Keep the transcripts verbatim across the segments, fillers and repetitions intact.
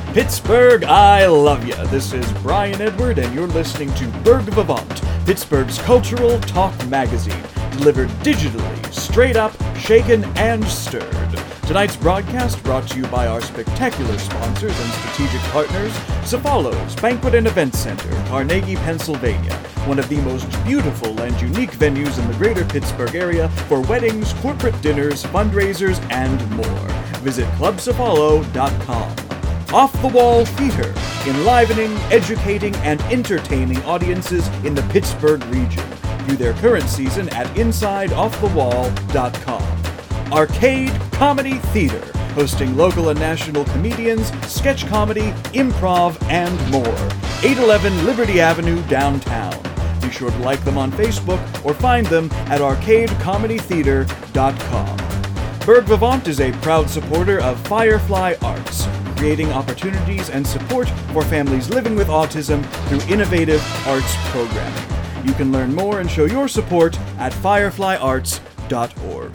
Pittsburgh, I love ya. This is Brian Edward, and you're listening to Berg Vivant, Pittsburgh's cultural talk magazine, delivered digitally, straight up, shaken, and stirred. Tonight's broadcast brought to you by our spectacular sponsors and strategic partners, Cefalos Banquet and Event Center, Carnegie, Pennsylvania, one of the most beautiful and unique venues in the greater Pittsburgh area for weddings, corporate dinners, fundraisers, and more. Visit club cefalo dot com. Off the Wall Theater, enlivening, educating, and entertaining audiences in the Pittsburgh region. View their current season at inside off the wall dot com. Arcade Comedy Theater, hosting local and national comedians, sketch comedy, improv, and more. eight eleven Liberty Avenue, downtown. Be sure to like them on Facebook or find them at arcade comedy theater dot com. Berg Vivant is a proud supporter of Firefly Arts, creating opportunities and support for families living with autism through innovative arts programming. You can learn more and show your support at firefly arts dot org.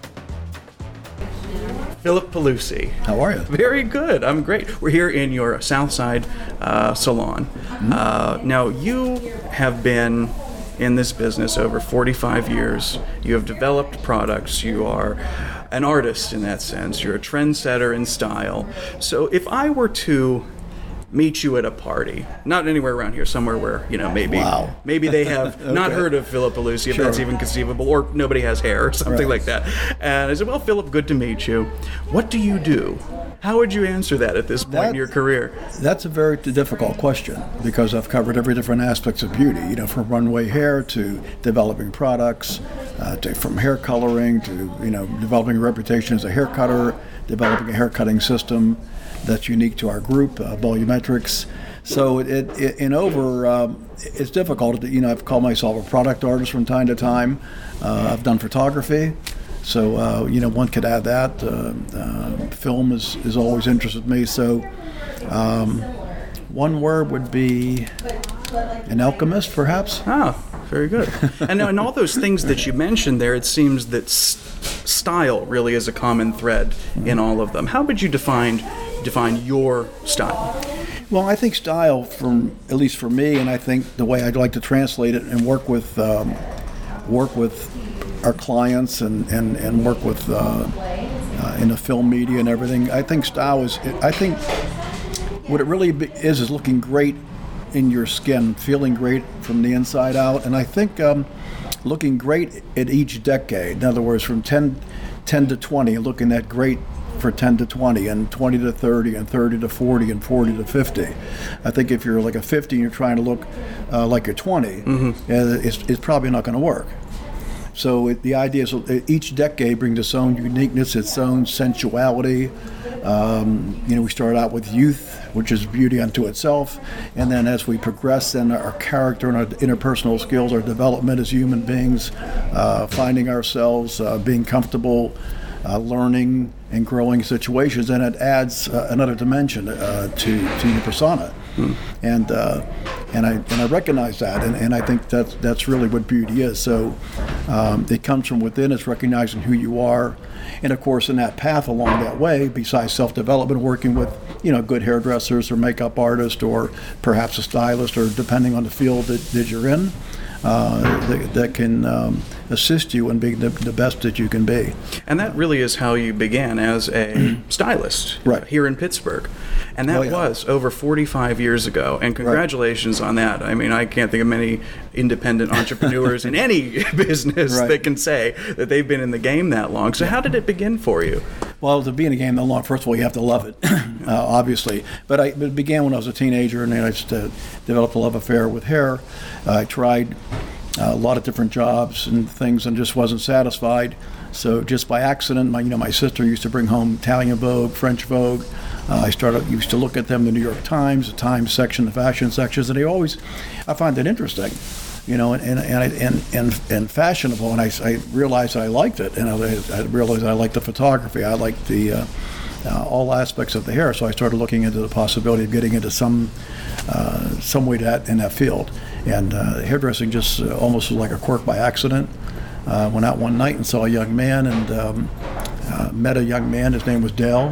Philip Pelusi. How are you? Very good. I'm great. We're here in your Southside uh, salon. Mm-hmm. Uh, now, you have been in this business over forty-five years. You have developed products. You are an artist in that sense. You're a trendsetter in style. So if I were to meet you at a party, not anywhere around here, somewhere where, you know, maybe wow. maybe they have okay. not heard of Philip Pelusi, if sure. that's even conceivable, or nobody has hair or something right. like that. And I said, well, Philip, good to meet you. What do you do? How would you answer that at this point that, in your career? That's a very difficult question because I've covered every different aspects of beauty, you know, from runway hair to developing products, uh, to, from hair coloring to, you know, developing a reputation as a hair cutter, developing a hair cutting system that's unique to our group, uh, Volumetrics. So it, it, in over, um, it's difficult. You know, I've called myself a product artist from time to time. Uh, I've done photography. So, uh, you know, one could add that. Uh, uh, film is, is always interested me. So um, one word would be an alchemist, perhaps. Ah, very good. And in all those things that you mentioned there, it seems that s- style really is a common thread in all of them. How would you define define your style? Well, I think style, from at least for me, and I think the way I'd like to translate it and work with um, work with our clients and, and, and work with uh, uh, in the film media and everything. I think style is, I think what it really is is looking great in your skin, feeling great from the inside out. And I think um, looking great at each decade, in other words, from ten, ten to twenty, looking at great for ten to twenty and twenty to thirty and thirty to forty and forty to fifty. I think if you're like a fifty and you're trying to look uh, like you're twenty, mm-hmm. uh, it's, it's probably not going to work. So it, the idea is each decade brings its own uniqueness, its own sensuality. Um, you know, we start out with youth, which is beauty unto itself, and then as we progress in our character and our interpersonal skills, our development as human beings, uh, finding ourselves, uh, being comfortable, uh, learning and growing situations, and it adds uh, another dimension uh, to to your persona. Hmm. And uh, and I and I recognize that, and, and I think that's that's really what beauty is. So um, it comes from within. It's recognizing who you are, and of course, in that path along that way, besides self-development, working with you know good hairdressers or makeup artists, or perhaps a stylist, or depending on the field that, that you're in, uh, that, that can um, assist you in being the, the best that you can be. And that really is how you began as a stylist right. here in Pittsburgh. And that oh, yeah. was over forty-five years ago. And congratulations right. on that. I mean, I can't think of many independent entrepreneurs in any business right. that can say that they've been in the game that long. So how did it begin for you? Well, to be in a game that long, first of all, you have to love it, uh, obviously. But I, it began when I was a teenager, and then I just uh, developed a love affair with hair. Uh, I tried uh, a lot of different jobs and things, and just wasn't satisfied. So just by accident, my you know my sister used to bring home Italian Vogue, French Vogue. Uh, I started used to look at them, the New York Times, the Times section, the fashion sections, and they always, I find that interesting. You know, and and and and, and, and fashionable, and I, I realized I liked it, and I, I realized I liked the photography, I liked the uh, uh, all aspects of the hair. So I started looking into the possibility of getting into some uh, some way that in that field, and uh, hairdressing just uh, almost was like a quirk by accident. Uh, went out one night and saw a young man, and um, uh, met a young man. His name was Dale,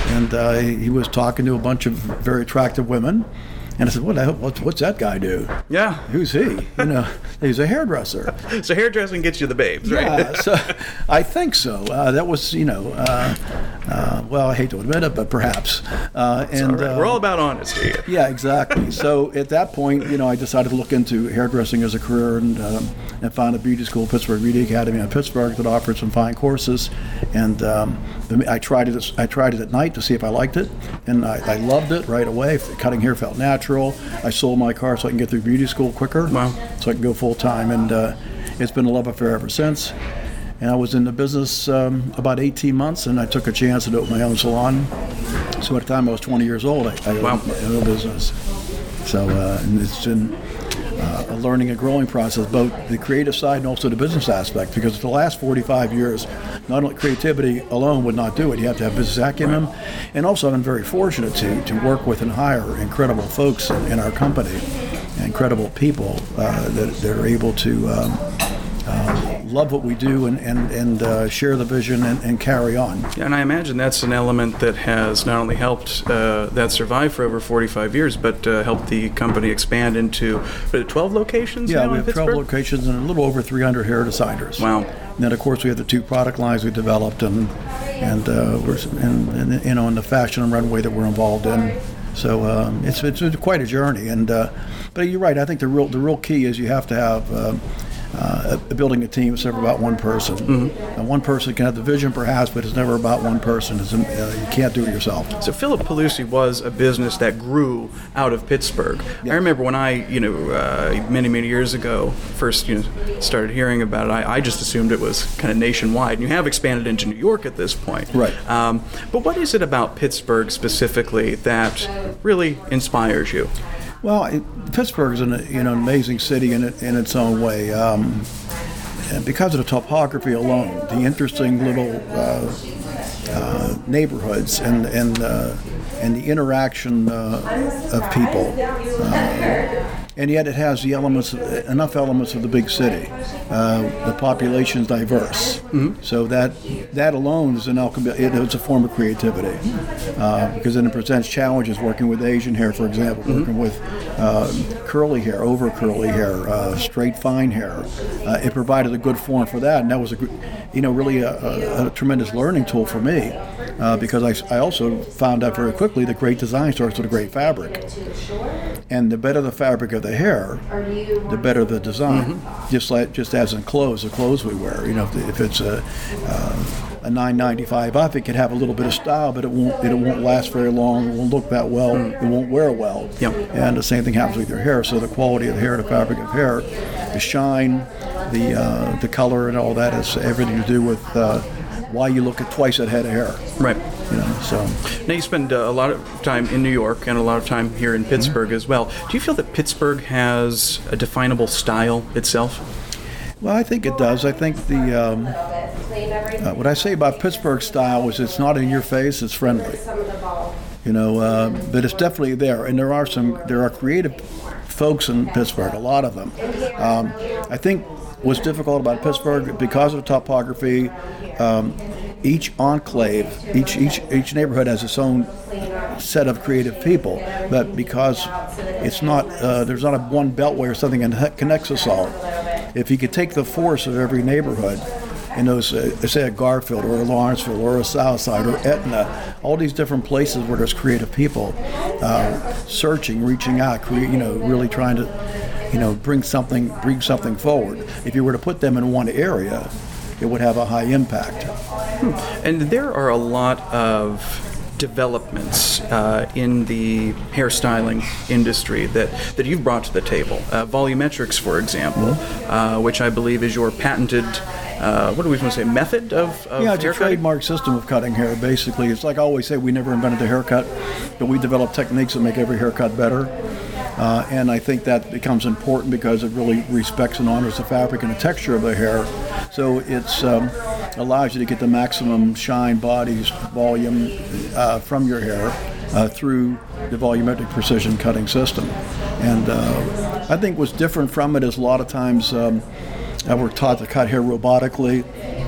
and uh, he was talking to a bunch of very attractive women. And I said, what the hell, what's, what's that guy do? Yeah. Who's he? You know, he's a hairdresser. So hairdressing gets you the babes, right? Yeah, so I think so. Uh, that was, you know, uh, uh, well, I hate to admit it, but perhaps. Uh, and all right. uh, We're all about honesty. Yeah, exactly. So at that point, you know, I decided to look into hairdressing as a career, and um, and found a beauty school, Pittsburgh Beauty Academy in Pittsburgh, that offered some fine courses. And um, I tried it. I tried it at night to see if I liked it, and I, I loved it right away. Cutting hair felt natural. I sold my car so I can get through beauty school quicker, wow. so I can go full time, and uh, it's been a love affair ever since. And I was in the business um, about eighteen months, and I took a chance to open my own salon. So at the time I was twenty years old, I, I wow. opened my own business. So uh, and it's been uh, a learning and growing process, both the creative side and also the business aspect, because for the last forty-five years, not only creativity alone would not do it. You have to have business acumen. Right. And also I'm very fortunate to, to work with and hire incredible folks in, in our company, incredible people uh, that, that are able to um, uh, love what we do and, and, and uh, share the vision and, and carry on. And I imagine that's an element that has not only helped uh, that survive for over forty-five years, but uh, helped the company expand into twelve locations yeah, now we in have Pittsburgh? twelve locations and a little over three hundred hair designers. Wow. And then, of course, we have the two product lines we developed, and and uh, we're and, and you know, in the fashion and runway that we're involved in. So um, it's it's quite a journey. And uh, but you're right. I think the real the real key is you have to have uh, uh, building a team. It's never about one person. Mm-hmm. And one person can have the vision, perhaps, but it's never about one person. It's, uh, you can't do it yourself. So Philip Pelusi was a business that grew out of Pittsburgh. Yeah. I remember when I, you know, uh, many many years ago, first you know started hearing about it. I, I just assumed it was kind of nationwide. And you have expanded into New York at this point. Right. Um, but what is it about Pittsburgh specifically that really inspires you? Well, it, Pittsburgh is an you know amazing city in it, in its own way. Um, and because of the topography alone, the interesting little uh, uh, neighborhoods and and uh, and the interaction uh, of people. Uh, And yet it has the elements, of, enough elements of the big city. Uh, the population is diverse, mm-hmm. so that that alone is an alchemy. It's a form of creativity uh, because then it presents challenges. Working with Asian hair, for example, mm-hmm. working with uh, curly hair, over curly hair, uh, straight fine hair. Uh, it provided a good forum for that, and that was a, you know, really a, a, a tremendous learning tool for me uh, because I, I also found out very quickly that great design starts with a great fabric, and the better the fabric of the hair, the better the design. Mm-hmm. Just like just as in clothes, the clothes we wear. You know, if, if it's a uh, a nine ninety-five up, it can have a little bit of style, but it won't it won't last very long. It won't look that well. Mm. It won't wear well. Yep. And the same thing happens with your hair. So the quality of the hair, the fabric of hair, the shine, the uh, the color, and all that has everything to do with uh, why you look at twice that head of hair. Right. You know, so. Now you spend uh, a lot of time in New York and a lot of time here in Pittsburgh mm-hmm. as well. Do you feel that Pittsburgh has a definable style itself? Well, I think it does. I think the um, uh, what I say about Pittsburgh style is it's not in your face; it's friendly. You know, uh, but it's definitely there. And there are some there are creative folks in Pittsburgh, a lot of them. Um, I think what's difficult about Pittsburgh, because of the topography, um, each enclave, each each each neighborhood has its own set of creative people. But because it's not, uh, there's not a one beltway or something that connects us all. If you could take the force of every neighborhood, in those, uh, say a Garfield or a Lawrenceville or a Southside or Etna, all these different places where there's creative people uh, searching, reaching out, cre- you know, really trying to, you know, bring something, bring something forward. If you were to put them in one area, it would have a high impact. Hmm. And there are a lot of developments uh, in the hairstyling industry that, that you've brought to the table. Uh, volumetrics, for example, mm-hmm. uh, which I believe is your patented, uh, what do we want to say, method of, of yeah, it's hair a trademark system of cutting hair, basically. It's like I always say, we never invented the haircut, but we developed techniques that make every haircut better. Uh, and I think that becomes important because it really respects and honors the fabric and the texture of the hair. So it's um, allows you to get the maximum shine, bodies, volume uh, from your hair uh, through the volumetric precision cutting system. And uh, I think what's different from it is a lot of times um, we're taught to cut hair robotically.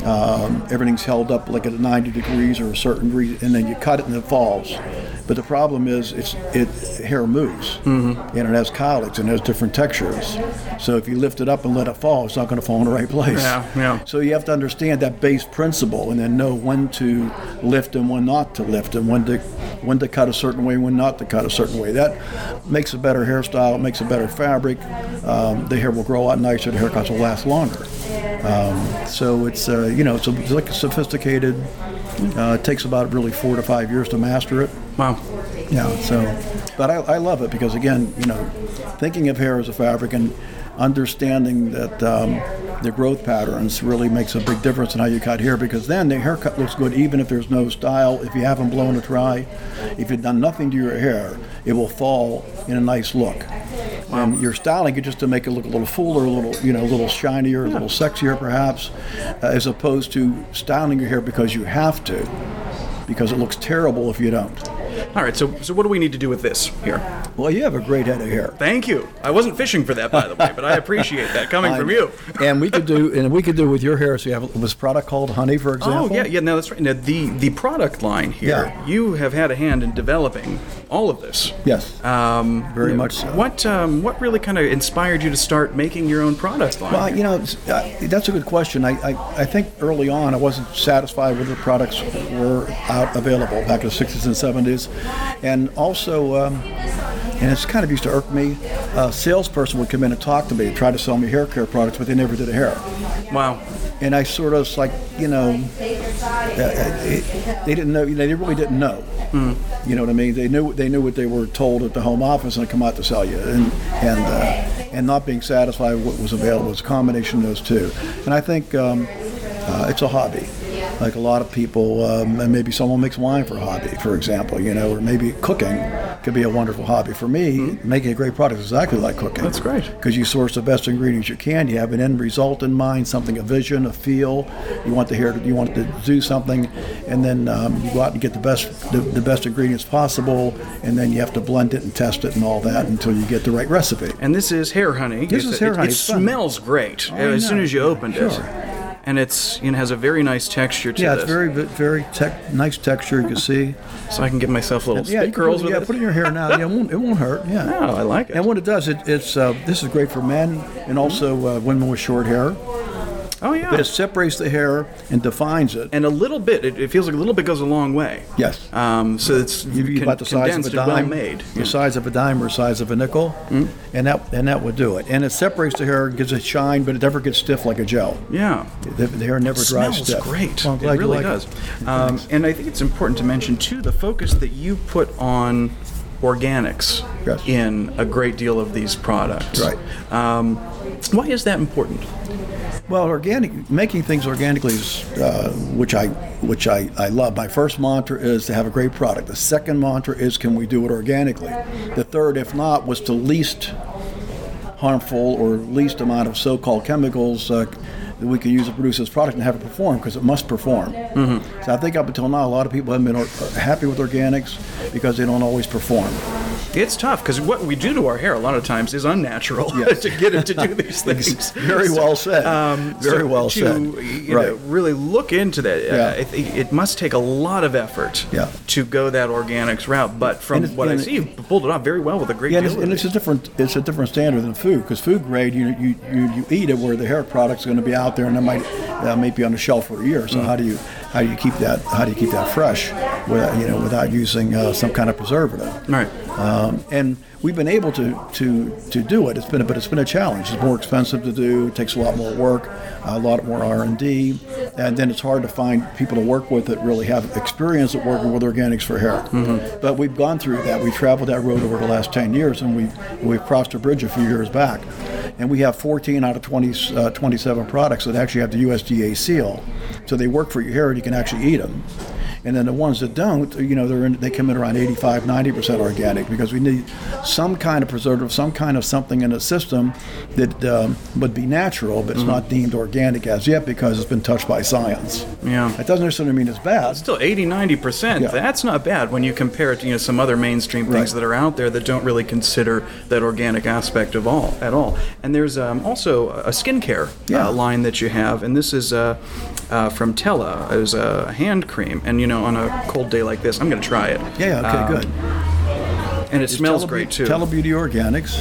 Um, everything's held up like at ninety degrees or a certain degree, and then you cut it and it falls. But the problem is, it's it hair moves, mm-hmm. and it has colics and it has different textures. So if you lift it up and let it fall, it's not going to fall in the right place. Yeah, yeah. So you have to understand that base principle, and then know when to lift and when not to lift, and when to when to cut a certain way, when not to cut a certain way. That makes a better hairstyle. It makes a better fabric. Um, the hair will grow a lot nicer. The haircuts will last longer. Um, so it's uh, you know it's, a, it's like a sophisticated. Uh, it takes about really four to five years to master it. Wow. Yeah. So, but I, I love it because again, you know, thinking of hair as a fabric and understanding that um, the growth patterns really makes a big difference in how you cut hair, because then the haircut looks good even if there's no style. If you haven't blown it dry, if you've done nothing to your hair, it will fall in a nice look. And you're styling it just to make it look a little fuller, a little, you know, a little shinier, a little sexier perhaps, uh, as opposed to styling your hair because you have to, because it looks terrible if you don't. All right, so so what do we need to do with this here? Well, you have a great head of hair. Thank you. I wasn't fishing for that, by the way, but I appreciate that coming from you. And we could do, and we could do with your hair. So you have this product called Honey, for example. Oh yeah, yeah. No, that's right. Now the the product line here, Yeah. you have had a hand in developing all of this. Yes. Um, Very much so. What um, what really kind of inspired you to start making your own product line? Well, you know, it's, uh, that's a good question. I, I, I think early on I wasn't satisfied with the products were out available back in the sixties and seventies. And also, um, and it's kind of used to irk me, a salesperson would come in and talk to me and try to sell me hair care products, but they never did a hair. Wow. And I sort of was like, you know, uh, it, they didn't know, you know, they really didn't know. Mm. You know what I mean? They knew they knew what they were told at the home office, and they come out to sell you. And and uh, and not being satisfied with what was available was a combination of those two. And I think um, uh, it's a hobby. Like a lot of people, um, and maybe someone makes wine for a hobby, for example, you know, or maybe cooking could be a wonderful hobby. For me, mm-hmm. making a great product is exactly like cooking. That's great. Because you source the best ingredients you can. You have an end result in mind, something, a vision, a feel. You want the hair to, you want it to do something, and then um, you go out and get the best, the, the best ingredients possible, and then you have to blend it and test it and all that until you get the right recipe. And this is hair honey. This it's, is hair it, honey. It smells great oh, as know. soon as you opened sure. it. And it's you know has a very nice texture to yeah, this. it's very very tech, nice texture. You can see. So I can give myself little yeah, spit curls put, with yeah, it. put it in your hair now. Yeah, it won't, it won't hurt. Yeah. No, I like it. And what it does, it, it's uh, this is great for men and also uh, women with short hair. Oh yeah. But it separates the hair and defines it. And a little bit, it, it feels like a little bit goes a long way. Yes. Um, so it's You'd con- about the size of condensed a and well dime, made. the size of a dime or the size of a nickel, mm. and that and that would do it. And it separates the hair, gives it shine, but it never gets stiff like a gel. Yeah. The, the hair never it dries smells stiff. great. Well, I'm glad it really you like does. It. Um, and I think it's important to mention too the focus that you put on organics yes. in a great deal of these products. Right. Um, why is that important? Well, organic, making things organically is, uh, which I, which I, I love. My first mantra is to have a great product. The second mantra is, can we do it organically? The third, if not, was to least harmful or least amount of so-called chemicals uh, that we can use to produce this product and have it perform, because it must perform. Mm-hmm. So I think up until now, a lot of people haven't been or- happy with organics because they don't always perform. It's tough because what we do to our hair a lot of times is unnatural yes. to get it to do these things. Very well said. Um, Very so well to, said. You right. know, really look into that. Yeah. Uh, it, it must take a lot of effort yeah. to go that organics route. But from it, what I it, see, you pulled it off very well with a great yeah, deal. And, it's, and it's a different it's a different standard than food, because food grade you you, you you eat it where the hair product's going to be out there and it might uh, may be on the shelf for a year. So mm. how do you how do you keep that how do you keep that fresh, without, you know, without using uh, some kind of preservative? Right. Um, and we've been able to, to, to do it. It's been a, but it's been a challenge. It's more expensive to do. It takes a lot more work, a lot more R and D, and then it's hard to find people to work with that really have experience at working with organics for hair. Mm-hmm. But we've gone through that. We traveled that road over the last ten years, and we we've crossed a bridge a few years back, and we have fourteen out of twenty, uh, twenty-seven products that actually have the U S D A seal, so they work for your hair and you can actually eat them. And then the ones that don't, you know, they're in, they come in around eighty-five, ninety percent organic, because we need some kind of preservative, some kind of something in the system that um, would be natural, but it's mm-hmm. not deemed organic as yet because it's been touched by science. Yeah. It doesn't necessarily mean it's bad. Still eighty, ninety percent. Yeah. That's not bad when you compare it to, you know, some other mainstream things Right. that are out there that don't really consider that organic aspect of all at all. And there's um, also a skincare Yeah. uh, line that you have, and this is uh, uh, from Tella. It was a hand cream, and you know, on a cold day like this, I'm going to try it. Yeah, okay, Um, good. And it It's smells Tele- great too. Telebeauty Organics.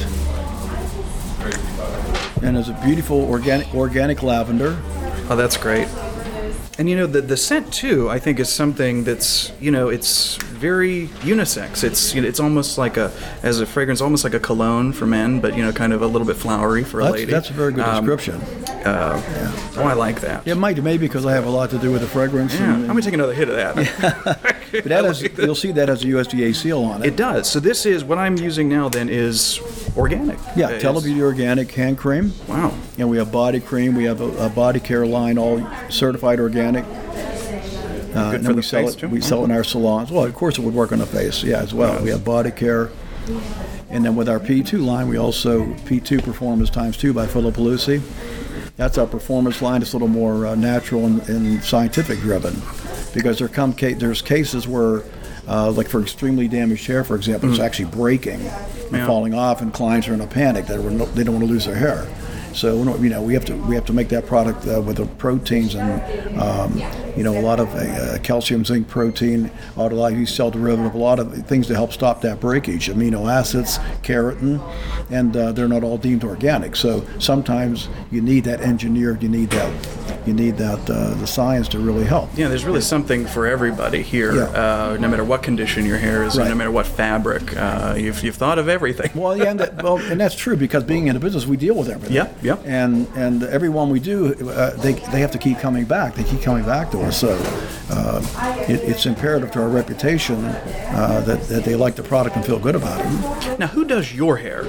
And it's a beautiful organic organic lavender. Oh, that's great. And you know, the the scent too, I think, is something that's, you know, it's very unisex. It's, you know, it's almost like a, as a fragrance, almost like a cologne for men, but, you know, kind of a little bit flowery for a That's, lady. that's a very good Um, description. Uh, Oh, I like that. It might be because I have a lot to do with the fragrance. Yeah, and- I'm gonna take another hit of that. But that has, you'll see that has a U S D A seal on it. It does. So this is what I'm using now. Then is organic. Yeah, It's- Telebeauty Organic hand cream. Wow. And we have body cream. We have a, a body care line, all certified organic. Uh, Good and for then the we sell face, it. too? We sell it in our salons. Well, of course, it would work on the face, yeah, as well. We have body care, and then with our P two line, we also P two Performance Times Two by Philip Lucy. That's our performance line. It's a little more uh, natural and, and scientific driven, because there come ca- there's cases where, uh, like for extremely damaged hair, for example, it's actually breaking and Yeah. falling off, and clients are in a panic. They were no, they don't want to lose their hair. So you know we have to we have to make that product uh, with the proteins and um, you know a lot of uh, calcium, zinc, protein, autolysis cell derivative, a lot of things to help stop that breakage. Amino acids, keratin, and uh, they're not all deemed organic. So sometimes you need that engineered. You need that you need that uh, the science to really help. Yeah, there's really something for everybody here. Yeah. Uh, no matter what condition your hair is, Right. no matter what fabric, uh, you've you've thought of everything. Well, yeah, and, that, well, and that's true, because being in the business, we deal with everything. Yeah, yeah. And and everyone we do, uh, they they have to keep coming back. They keep coming back to us. So uh, it, it's imperative to our reputation uh, that that they like the product and feel good about it. Now, who does your hair?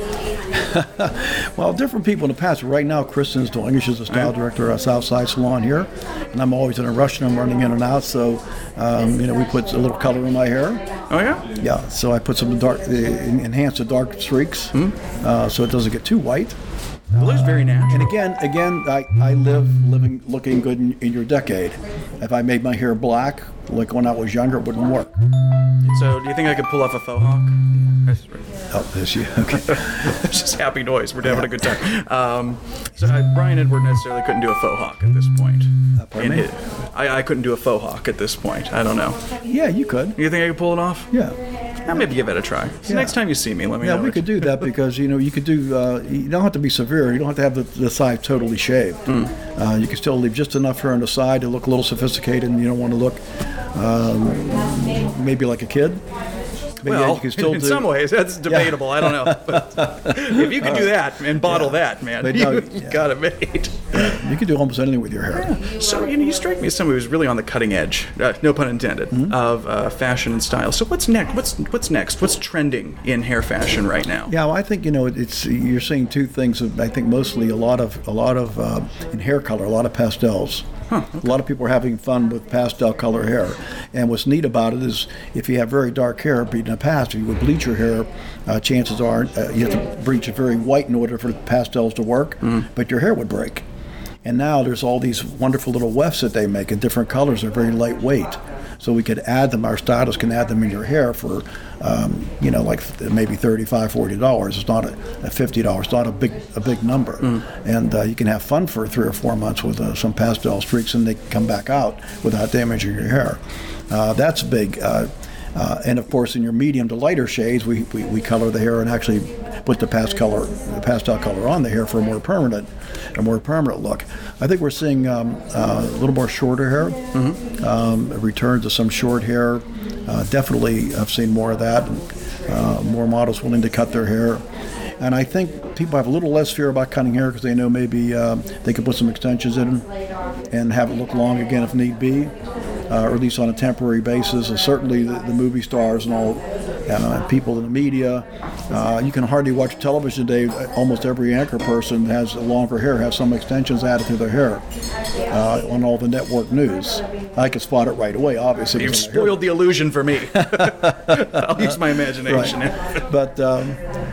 Well, different people in the past. Right now, Kristen's doing it. She's the style director at Southside Salon here, and I'm always in a rush, and I'm running in and out. So um, you know, we put a little color in my hair. Oh yeah. Yeah. So I put some dark, uh, enhance the dark streaks, uh, so it doesn't get too white. It looks very natural. And again, again, I, I live living looking good in, in your decade. If I made my hair black, like when I was younger, it wouldn't work. So, do you think I could pull off a faux hawk? Oh, this you okay? It's just happy noise. We're having a good time. Um, so uh, Brian Edward necessarily couldn't do a faux hawk at this point. Uh, pardon In me? his- I, I couldn't do a faux hawk at this point. I don't know. Yeah, you could. You think I could pull it off? Yeah, I'll maybe give it a try. So Yeah. next time you see me, let me yeah, know. we could do that, because you know you could do. Uh, you don't have to be severe. You don't have to have the, the side totally shaved. Uh, you can still leave just enough hair on the side to look a little sophisticated, and you don't want to look um, maybe like a kid. But Well, yeah, you can still in do, some ways, that's debatable. I don't know. But if you could do that and bottle that, man, But you no, yeah. got it made. You can do almost anything with your hair. So, you know, you strike me as someone who's really on the cutting edge, uh, no pun intended, Mm-hmm. of uh, fashion and style. So what's next? What's what's next? What's trending in hair fashion right now? Yeah, well, I think you know it's you're seeing two things. I think mostly a lot of a lot of uh, in hair color, a lot of pastels. Huh. A lot of people are having fun with pastel color hair, and what's neat about it is if you have very dark hair, but in the past, if you would bleach your hair, uh, chances are uh, you have to bleach it very white in order for the pastels to work, Mm-hmm. but your hair would break. And now there's all these wonderful little wefts that they make in different colors. They're very lightweight. So we could add them, our stylists can add them in your hair for, um, you know, like maybe thirty-five dollars, forty dollars. It's not a, a fifty dollars. It's not a big a big number. Mm. And uh, you can have fun for three or four months with uh, some pastel streaks, and they come back out without damaging your hair. Uh, that's big. Uh, Uh, and of course, in your medium to lighter shades, we, we, we color the hair and actually put the past color, the pastel color on the hair for a more permanent, a more permanent look. I think we're seeing um, uh, a little more shorter hair, mm-hmm. um, a return to some short hair. Uh, definitely, I've seen more of that. And, uh, more models willing to cut their hair. And I think people have a little less fear about cutting hair because they know maybe uh, they can put some extensions in and have it look long again if need be. uh, or at least on a temporary basis. And certainly the, the movie stars and all uh, people in the media. Uh, you can hardly watch television today. Almost every anchor person has longer hair, has some extensions added to their hair uh, on all the network news. I can spot it right away, obviously. You've spoiled the illusion for me. I'll use my imagination. Right. But um,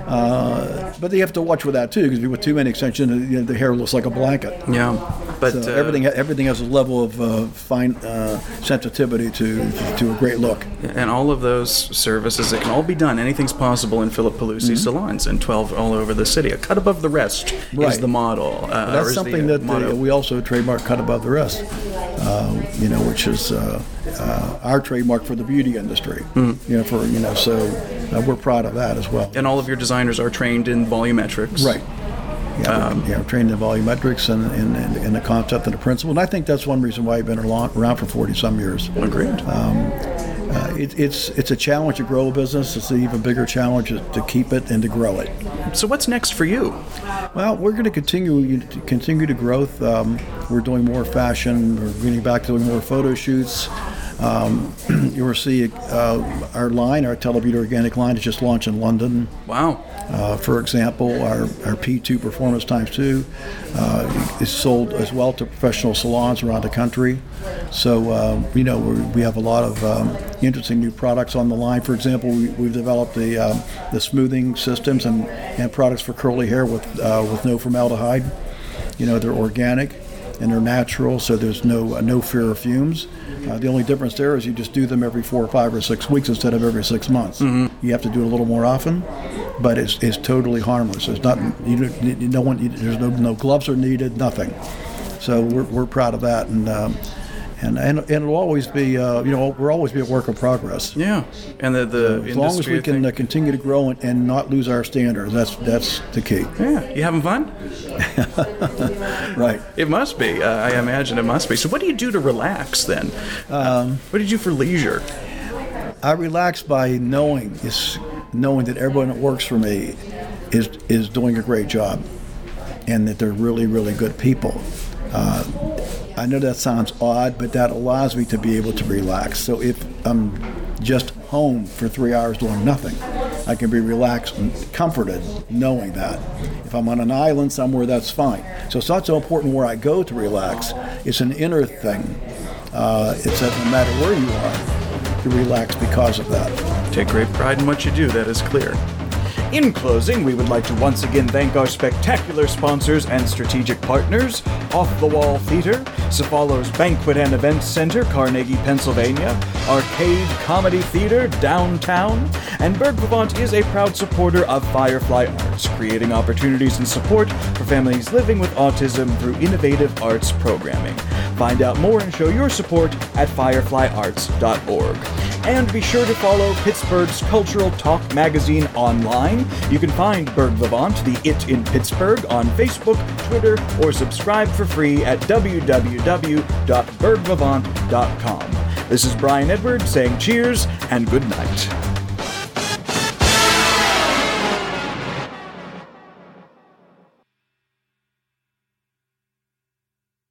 uh, but you have to watch with that too, because with too many extensions, you know, the hair looks like a blanket. Yeah, but so uh, everything everything has a level of uh, fine uh, sensitivity to to a great look. And all of those services, it can all be done. Anything's possible in Philip Pelusi mm-hmm. salons, and twelve all over the city. A cut above the rest right. is the model. Uh, That's something the, that uh, the, we also trademark, cut above the rest. Uh, you know, which is uh, uh, our trademark for the beauty industry. Mm-hmm. You know, for you know, so uh, we're proud of that as well. And all of your designers are trained in volumetrics, right? Yeah, um, yeah, trained in volumetrics and in, in, in the concept and the principle. And I think that's one reason why I've been around for forty some years. Agreed. Um, uh, it, it's it's a challenge to grow a business. It's an even bigger challenge to keep it and to grow it. So what's next for you? Well, we're going to continue to continue to growth. Um, we're doing more fashion. We're getting back to doing more photo shoots. Um, you will see uh, our line, our Telebeauty Organic line, is just launched in London. Wow. Uh, for example, our, our P two Performance Times two uh, is sold as well to professional salons around the country. So, uh, you know, we, we have a lot of um, interesting new products on the line. For example, we, we've developed the uh, the smoothing systems and, and products for curly hair with uh, with no formaldehyde. You know, they're organic and they're natural, so there's no uh, no fear of fumes. Uh, the only difference there is you just do them every four or five or six weeks instead of every six months. Mm-hmm. You have to do it a little more often, but it's it's totally harmless. It's not you don't, you don't want you, there's no no gloves are needed, nothing. So we're we're proud of that, and um, and and and it'll always be uh, you know we'll always be a work of progress. Yeah, and the the so as long as we can uh, continue to grow and, and not lose our standards, that's that's the key. Yeah, you having fun? Right. It must be. Uh, I imagine it must be. So what do you do to relax then? Um, what do you do for leisure? I relax by knowing is knowing that everyone that works for me is is doing a great job, and that they're really really good people. Uh, I know that sounds odd, but that allows me to be able to relax. So if I'm just home for three hours doing nothing, I can be relaxed and comforted knowing that. If I'm on an island somewhere, that's fine. So it's not so important where I go to relax. It's an inner thing. Uh, it's that no matter where you are, you relax because of that. Take great pride in what you do, that is clear. In closing, we would like to once again thank our spectacular sponsors and strategic partners, Off the Wall Theater, Cephalo's Banquet and Events Center, Carnegie, Pennsylvania, Arcade Comedy Theater, downtown, and Berg Vivant is a proud supporter of Firefly Arts, creating opportunities and support for families living with autism through innovative arts programming. Find out more and show your support at firefly arts dot org. And be sure to follow Pittsburgh's Cultural Talk magazine online. You can find Berg Vivant, the It in Pittsburgh, on Facebook, Twitter, or subscribe for free at w w w dot berg vivant dot com. This is Brian Edward saying cheers and good night.